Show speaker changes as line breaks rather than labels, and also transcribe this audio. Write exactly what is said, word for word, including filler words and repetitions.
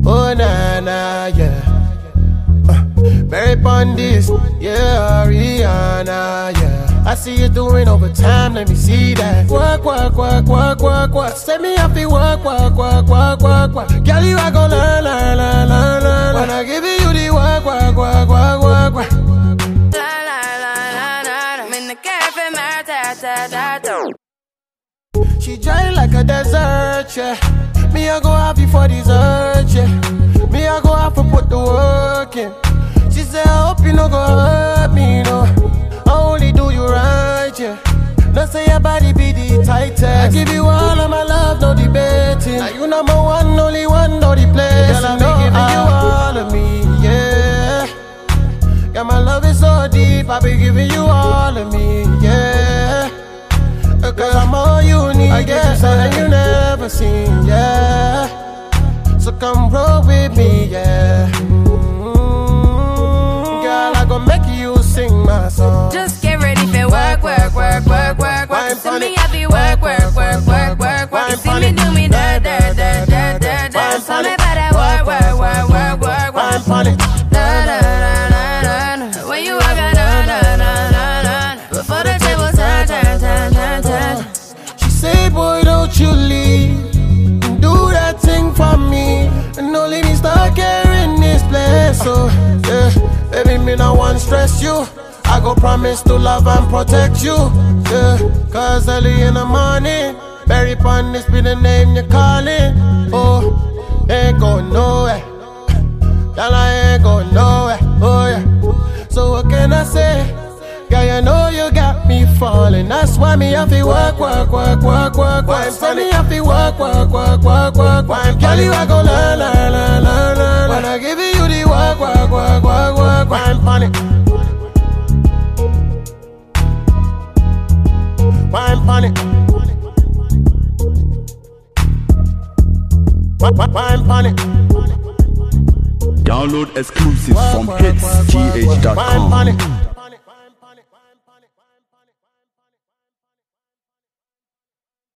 Oh na na, yeah. Uh, Mary Bondis, yeah, Rihanna, yeah. I see you doing overtime, let me see that. Work, work, work, work, work, work. Send me up, work, work, work, work, work, work. Girl, you are gonna learn, learn, learn, learn, learn. When I give you the work, work, work, work, work, work.
La la la la la. I'm in the cafe, my ta ta ta ta.
She dry like a desert, yeah. Me I go happy for dessert, yeah. Me I go have to put the work in. She said, I hope you no go hurt me, no. I only do you right, yeah. Don't say your body be the tightest. I give you all of my love, no debating. Now you number one, only one, no the place. Girl, I be giving you all of me, yeah. Yeah, my love is so deep, I be giving you all of me, yeah. Cause I'm all you need, I get something you never seen, yeah. So come roll with me, yeah. Mm-hmm. Girl, I gon' make you sing my song.
Just get ready for work, work, work, work, work, work. Send me happy work, work, work, work, work, work. You see me do me da da da da da da. Tell me about that work, work, work, work, work, work. Da da da da da. When you walk out, da da da da da. Before the table turn, turn, turn, turn, turn.
Say, boy, don't you leave. Do that thing for me. And don't leave me stuck here in this place. So, yeah, baby, me no want stress you. I go promise to love and protect you. Yeah, cause early in the morning, Mary Bondis be the name you're calling. Oh, ain't going nowhere. Girl, I ain't going nowhere. Oh, yeah. So, what can I say? Girl, you know you got me falling. That's why me have to work, work, work, work, work, work. So me have to work, work, work, work, work, work. Girl, you are gonna learn, learn, learn, learn, learn. When I give you the work, work, work, work, work, wine pon it, wine pon it, wine pon it.
Download exclusive from hits T H dot com.